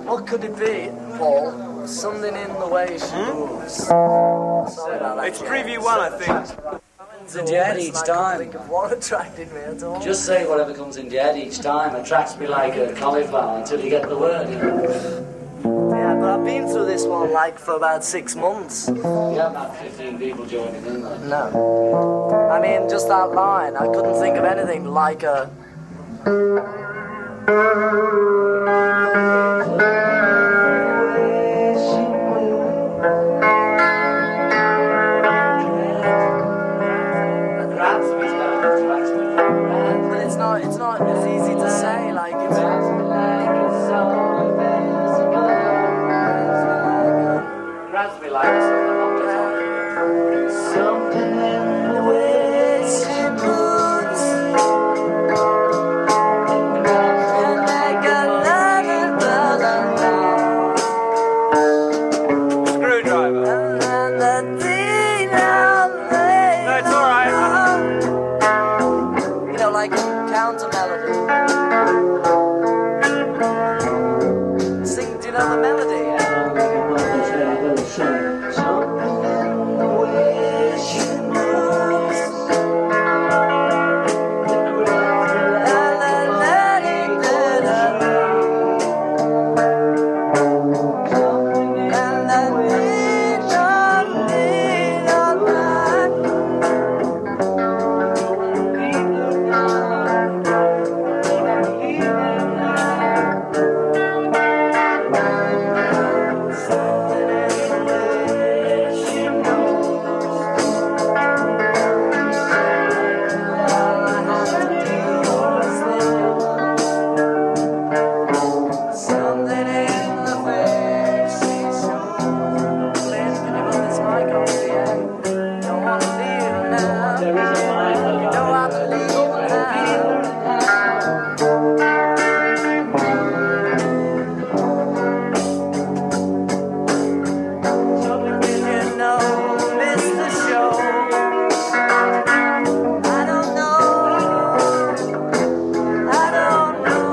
What could it be, Paul? Something in the way she moves. It's preview 1, I think. In your head each time. Think of what attracted me at all. Just say whatever comes into your head each time. Attracts me like a cauliflower until you get the word. Yeah, but I've been through this one like for about 6 months. You haven't had 15 people joining in there. No. I mean, just that line. I couldn't think of anything like a... But it's not as easy to say, like it's... Grabs me like Something in the way she moves can make another brother Screwdriver. and the thing I'll No, it's alright. you know, like counter melody. Sing, do you know the melody? Something in the way she shows. Please, can you put this mic on the end? Don't want to leave now. Don't want to leave now. You know, Mr. Show. I don't know. I don't know.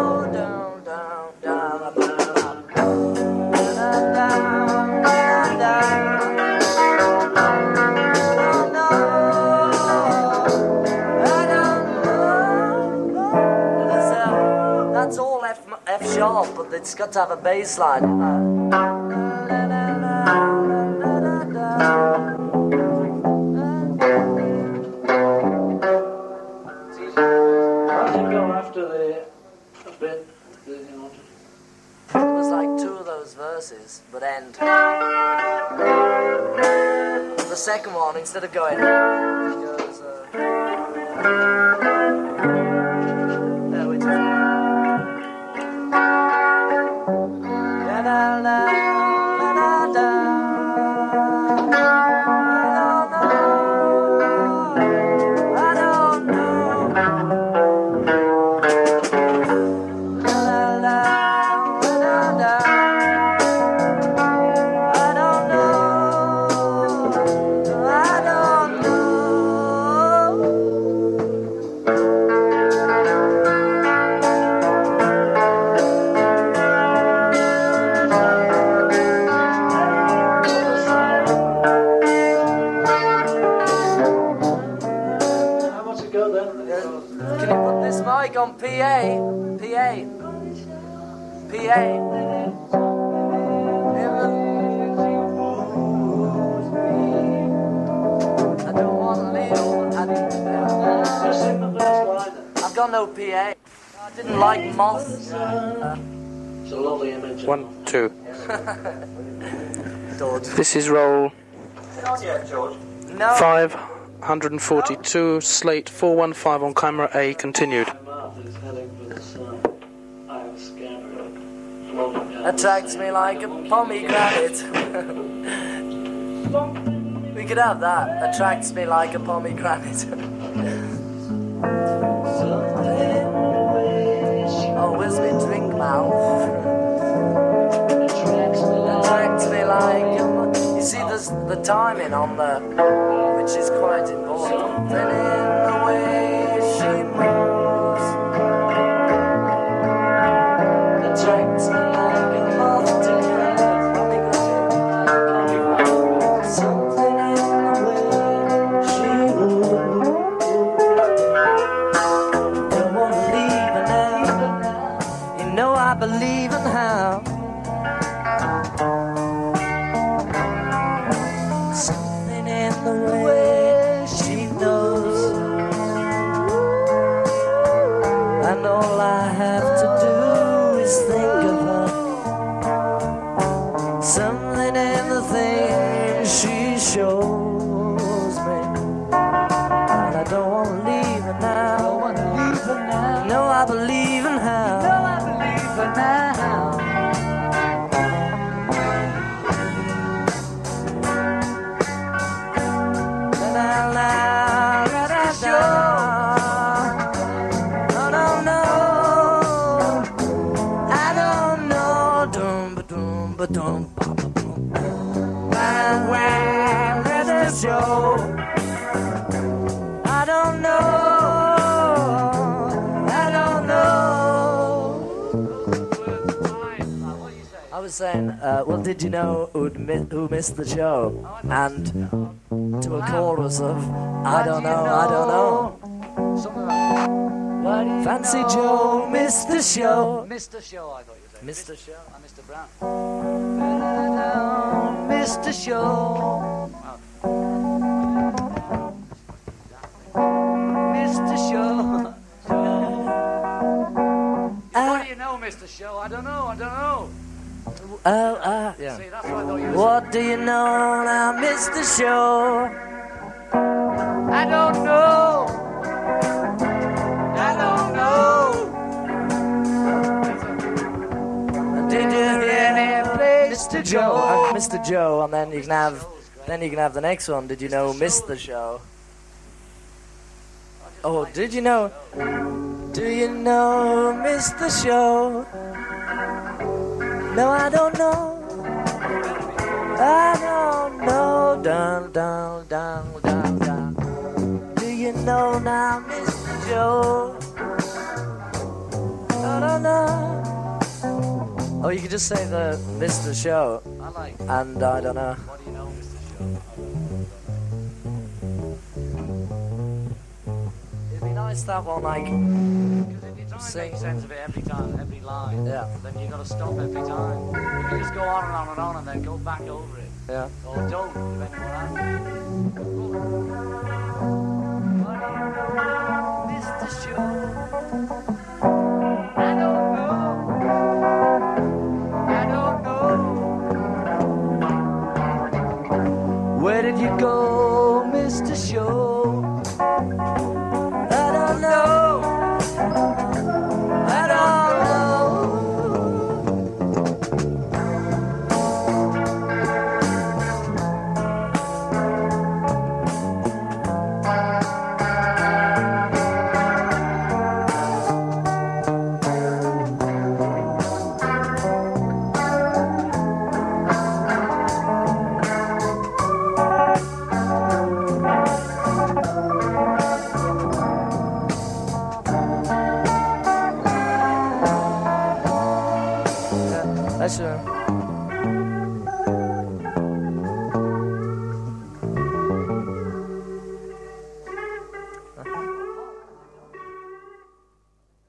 That's all F sharp, but it's got to have a bass line. Go after the bit, It was like 2 of those verses, but end. The second one, instead of going, it goes. There we go. La la la la la. I don't know. La la la la. I don't know. I don't know. How much it go then? Can you put this mic on PA? PA. PA. I don't want to leave. Just sing the first line then. I've got no PA. I didn't like moth. It's a lovely image. 1, 2. Dodge. This is roll Not yet, George. No. 542, slate 415 on camera A, continued. My mouth is heading for the sun. I am scared floating down. Attracts me like a pomegranate. We could have that. Attracts me like a pomegranate. Oh, where's my drink mouth? Attracts me like. You see, there's the timing on the, which is quite important. Then in the way she moves, attracts me like a moth. leaving how. Something in the way she knows, and all I have to do is think of her. Something in the things she shows me, and I don't want to leave her now. Don't want to leave her now. No, I believe in her. No, I believe her now. Show. I don't know. I don't know. I was saying, well, did you know who missed the show? And to a chorus of, I don't know, I don't know. Fancy Joe missed the show. Mr. Show, I thought you said. Mr. Show. Mr. Brown. Mr. Show. Mr. Show. What do you know, Mr. Show? I don't know, I don't know. Yeah. See, that's what I thought you were What do you know now, Mr. Show? I don't know. I don't know. Did you hear me play Mr. Joe? Mr. Joe, and then you can have the next one. Did you know Mr. Show? Oh, did you know? Do you know Mr. Show? No, I don't know. I don't know. Down, down, down, down, down. Do you know now, Mr. Joe? I don't know. Oh, you could just say the Mr. Show. I like. And I don't know. What do you know, Mr. Show? It'd be nice that one, like. Because if you try and Sing. make sense of it every time, every line, Yeah. then you got to stop every time. If you just go on and on and on and then go back over it, Yeah. or don't, depending what happens. Mr. Show. I don't know. I don't know. Where did you go, Mr. Show? I don't know. I don't know. That's